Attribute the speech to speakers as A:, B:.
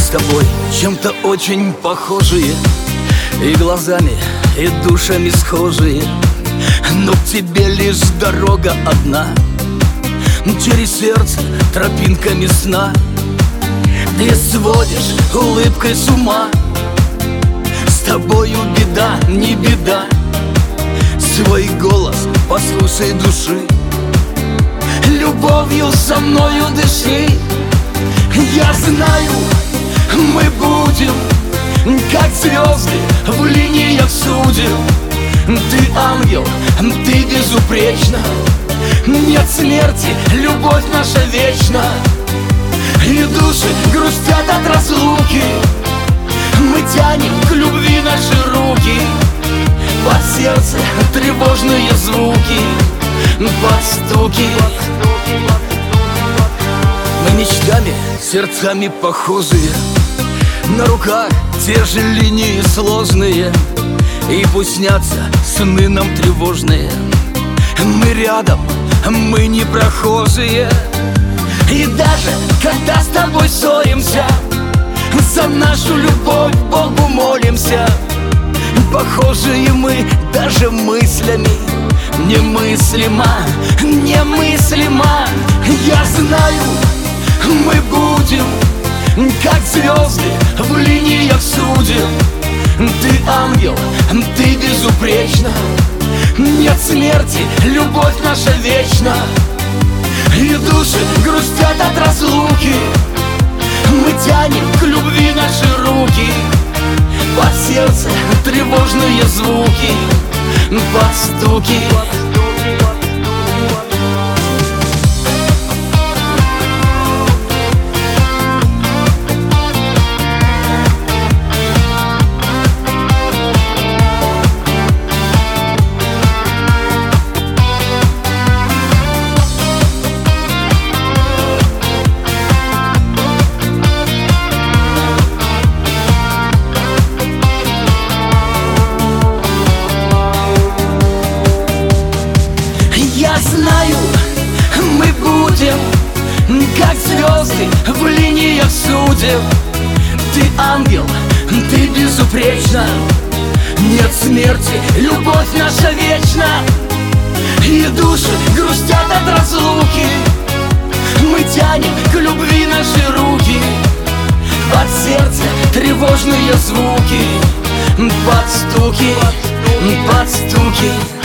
A: с тобой чем-то очень похожие, и глазами, и душами схожие, но к тебе лишь дорога одна. Через сердце тропинками сна ты сводишь улыбкой с ума. С тобою беда, не беда, свой голос послушай души. Любовью со мною дыши. Я знаю, мы будем как звезды в линиях судеб. Ты ангел, ты безупречна. Нет смерти, любовь наша вечна. И души грустят от разлуки. Мы тянем к любви наши руки. Под сердце тревожные звуки, под стуки. Мы мечтами, сердцами похожие, на руках те же линии сложные. И пусть снятся сны нам тревожные, мы рядом, мы не прохожие. И даже когда с тобой ссоримся, за нашу любовь Богу молимся. Похожие мы даже мыслями. Немыслимо, немыслимо. Я знаю, мы будем как звезды в линиях судеб. Ты ангел, ты безупречна. Нет смерти, любовь наша вечна. И души грустят от разлуки. Мы тянем к любви наши руки. Под сердце тревожные звуки, под стуки. Я знаю, мы будем как звезды в линиях судеб. Ты ангел, ты безупречна. Нет смерти, любовь наша вечна. И души грустят от разлуки. Мы тянем к любви наши руки. Под сердце тревожные звуки, под стуки, под стуки.